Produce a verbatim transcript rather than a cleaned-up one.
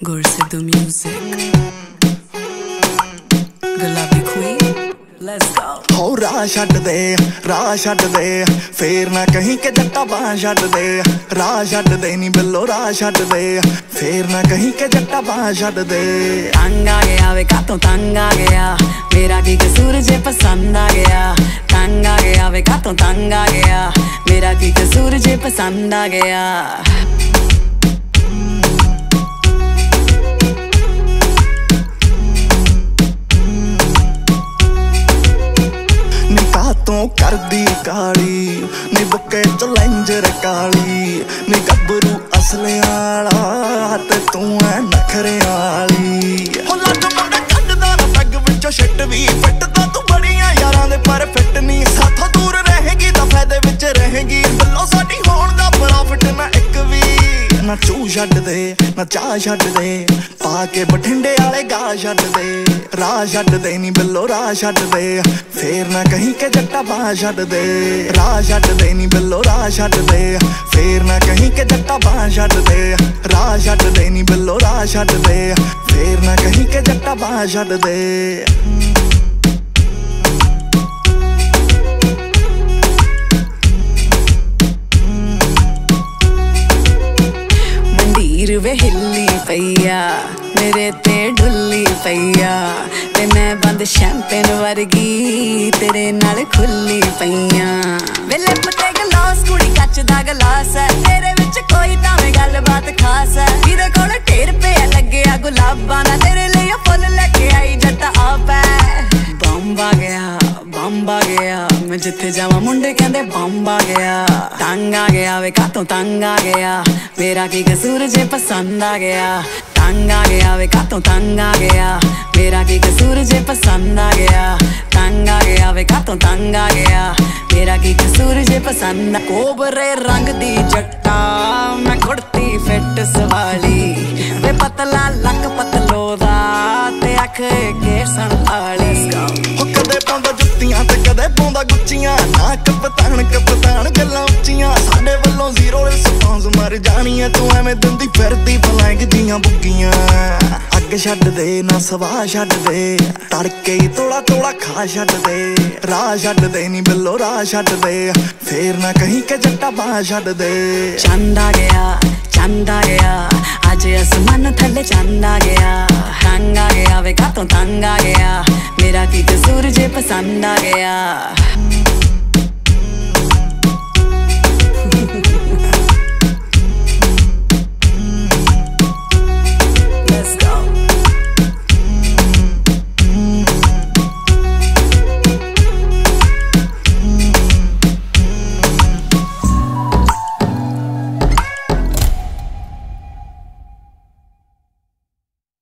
Gorse the music, Gulabi queen, let's go. हो राह छड्ड दे राह छड्ड दे फेर ना कहीं के जट्टा बाह छड्ड दे राह छड्ड दे नी बिल्लो राह छड्ड दे फेर ना कहीं के जट्टा बाह छड्ड दे। तंग आ गया वे कातों तंग आ गया मेरा की कसूर जे पसंद आ गया। तंग आ गया वे कातों तंग आ गया मेरा की कसूर जे पसंद आ गया। तू कर दी काली नी बुके चलेंजर काली नी गबरू असले आला ते तू है नखरे आली। हो लग मुंडा कड्डदा ना पैग विचों शिट भी फिटदा तू बड़ियां यारां दे पर फिट नी साथों दूर रहेगी तां फायदे विच रहेगी बल्लो साडी होण दा प्रॉफिट ना इक भी। ना चू छड्ड दे ना चाह छड्ड दे पाके बठिंडे वाले गा छड्ड दे राह छड्ड दे नी बिल्लो राह छड्ड दे फेर ना कहीं के जट्टा बाह छड्ड दे। राह छड्ड दे नी बिल्लो राह छड्ड दे फेर ना कहीं के जट्टा बाह छड्ड दे। राह छड्ड दे नी बिल्लो राह छड्ड दे फेर ना कहीं के जट्टा बाह छड्ड दे। वे हिल्ली पईया मेरे ते ढुल्ली पईया ते मैं बंद शैंपेन वर्गी तेरे नाल खुल्ली पईया। वे लिप ते गलास कुड़ी कच दा गलास है तेरे विच कोई तावें गल बात खास है मेरे कोल ढेर पे लगे आ गुलाबां ना तेरे लिए फुल लेके आई जट्टा आप है। बंब आ गया बंब आ गया मैं जिथे जावां मुंडे कहंदे बंब आ गया। तंग आ गया वे कातों तंग आ गया मेरा की कसूर जे पसंद आ गया। तंग आ गया वे कातों तंग आ गया मेरा की कसूर जे पसंद आ गया। तंग आ गया वे कातों तंग आ गया मेरा की कसूर जे पसंद। कोबरे रंग दी जट्टा मैं कुड़ती फिट सवाली वे पतला लक पतलो दा ते अख केसन आली। कदे पाउंदा जुत्तियां ते कदे पाउंदा गुच्चियां ना कपतान कपतान गल्लां उच्चियां साडे वल्लों जीरो रिस्पांस मर जानी है तू एवें दिंदी फिरदी फ्लैंग दियां बुग्गियां। अग छड्ड दे ना सवाह छड्ड दे तड़के ही तोड़ा तोड़ा खा छड्ड दे। राह छड्ड दे नी बिल्लो राह छड्ड दे फेर ना कहीं के जट्टा बाह छड्ड दे। चंद आ गया चंद आ गया अज आसमान थल्ले चंद आ गया। तंग आ गया वे कातों तंग आ गया मेरा की कसूर जे पसंद आ गया।